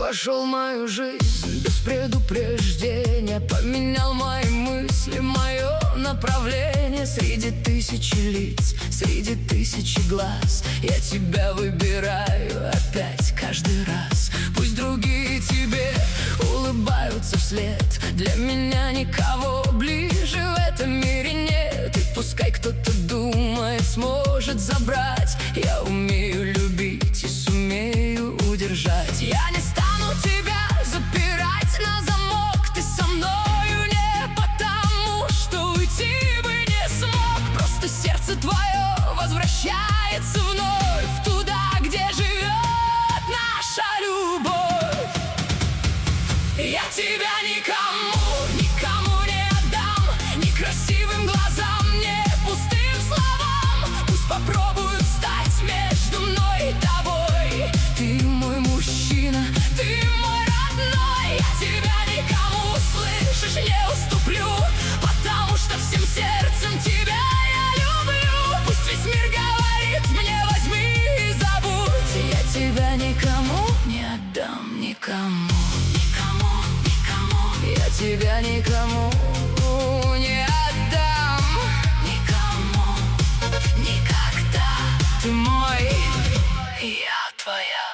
вошел в мою жизнь без предупреждения, поменял мои мысли, мое направление. Среди тысячи лиц, среди тысячи глаз я тебя выбираю опять каждый раз. Пусть другие тебе улыбаются вслед, для меня никого ближе в этом мире нет. И пускай кто-то думает, сможет забрать, я умею любить и сумею удержать. Я не стану тебя запирать на замок, ты со мною не потому, что уйти бы не смог. Просто сердце твое возвращается вновь туда, где живет наша любовь. Я тебя никому не отдам, ни красивым глазам, ни пустым словам. Пусть попробуют стать между мной и тобой. Ты мой мужчина, ты мой родной. Я тебя никому, слышишь, не уступлю, потому что всем сердцем тебя я люблю. Пусть весь мир говорит мне: возьми и забудь. Я тебя никому не отдам, никому. Я тебя никому не отдам, никому, никогда. Ты мой, я твоя.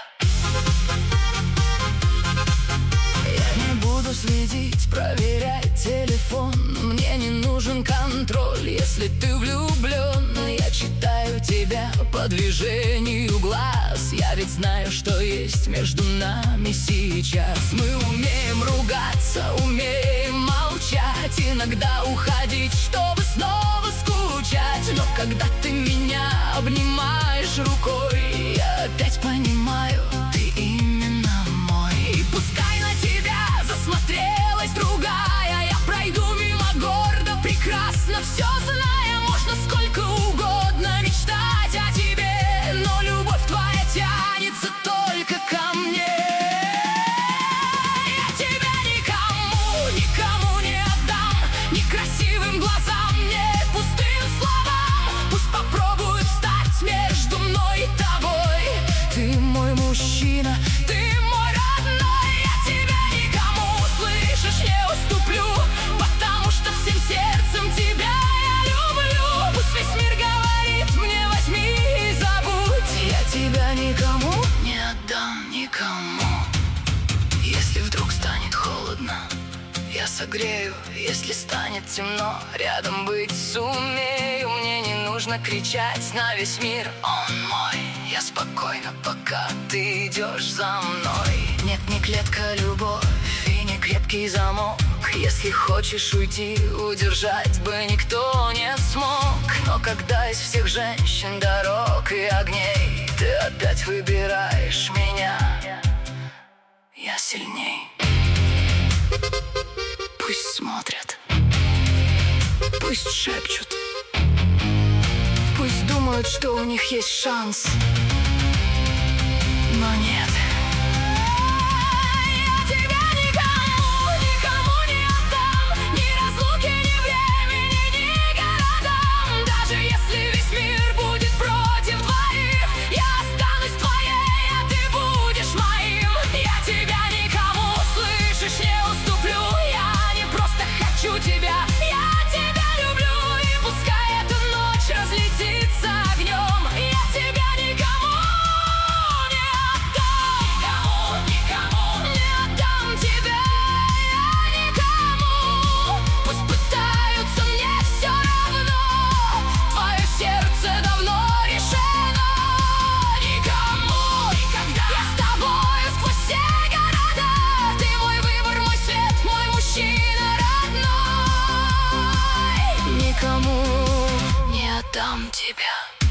Я не буду следить, проверять телефон, мне не нужен контроль, если ты влюблен. Я читаю тебя по движению глаз, я ведь знаю, что есть между нами сейчас. Мы умеем ругаться, умеем молчать, иногда уходить, чтобы снова скучать. Но когда ты меня обнимаешь рукой, я опять понимаю, ты именно мой. И пускай на тебя засмотрелась другая, я пройду мимо гордо, прекрасно все зная. Можно сколько угодно мечтать о тебе, но любовь твоя тянется только ко мне. Я тебя никому не отдам, ни красивым глазам, ни пустым словам. Пусть попробуют стать между мной и тобой. Ты мой мужчина, ты мой родной. Я тебя никому, слышишь, не уступлю, потому что всем сердцем тебя я люблю. Пусть весь мир говорит мне: возьми и забудь. Я тебя никому не отдам, никому. Если вдруг станет холодно, я согрею. Если станет темно, рядом быть сумею. Мне не нужно кричать на весь мир: он мой. Я спокойно, пока ты идешь за мной. Нет, не клетка любовь и не крепкий замок. Если хочешь уйти, удержать бы никто не смог. Но когда из всех женщин, дорог и огней ты опять выбираешь меня, я сильней. Пусть смотрят, пусть шепчут, пусть думают, что у них есть шанс, но нет. Я тебя никому не отдам, ни разлуки, ни времени, ни городам. Даже если весь мир будет против двоих, я останусь твоей, а ты будешь моим. Я тебя никому, слышишь, не уступлю. Я не просто хочу тебя, я тебя люблю. И пускай эта ночь разлетится огнем, я тебя никому не отдам. Никому не отдам тебя я никому. Пусть пытаются, мне все равно, твое сердце давно решено. Никому никогда. Я с тобою сквозь все города. Ты мой выбор, мой свет, мой мужчина родной. Никому не отдам тебя.